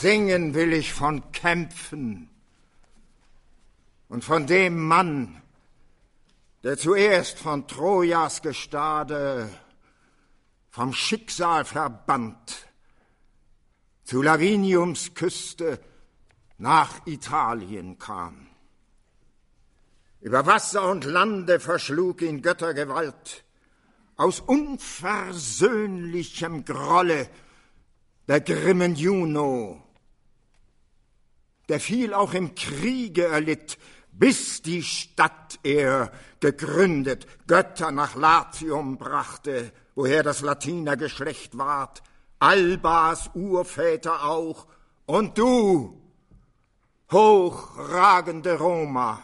Singen will ich von Kämpfen und von dem Mann, der zuerst von Trojas Gestade vom Schicksal verbannt zu Laviniums Küste nach Italien kam. Über Wasser und Lande verschlug ihn Göttergewalt, aus unversöhnlichem Grolle der grimmen Juno, der viel auch im Kriege erlitt, bis die Stadt er gegründet, Götter nach Latium brachte, woher das Latinergeschlecht ward, Albas Urväter auch, und du, hochragende Roma.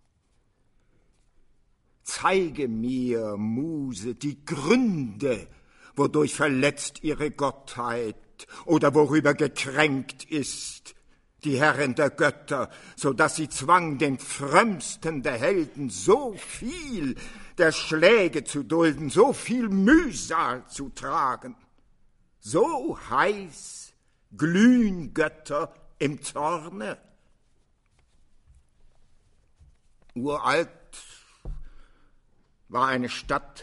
Zeige mir, Muse, die Gründe, wodurch verletzt ihre Gottheit oder worüber gekränkt ist die Herrin der Götter, so dass sie zwang, den frömmsten der Helden so viel der Schläge zu dulden, so viel Mühsal zu tragen. So heiß glühen Götter im Zorne. Uralt war eine Stadt,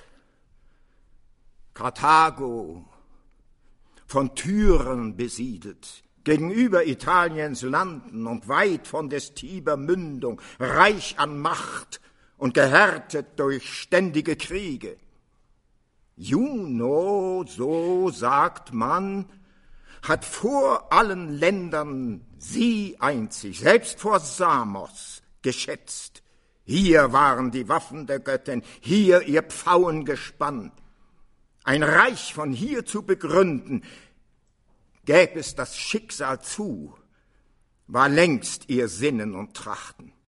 Karthago, von Tyren besiedelt, gegenüber Italiens Landen und weit von des Tiber Mündung, reich an Macht und gehärtet durch ständige Kriege. Juno, so sagt man, hat vor allen Ländern sie einzig, selbst vor Samos, geschätzt. Hier waren die Waffen der Göttin, hier ihr Pfauengespann. Ein Reich von hier zu begründen, gäb es das Schicksal zu, war längst ihr Sinnen und Trachten.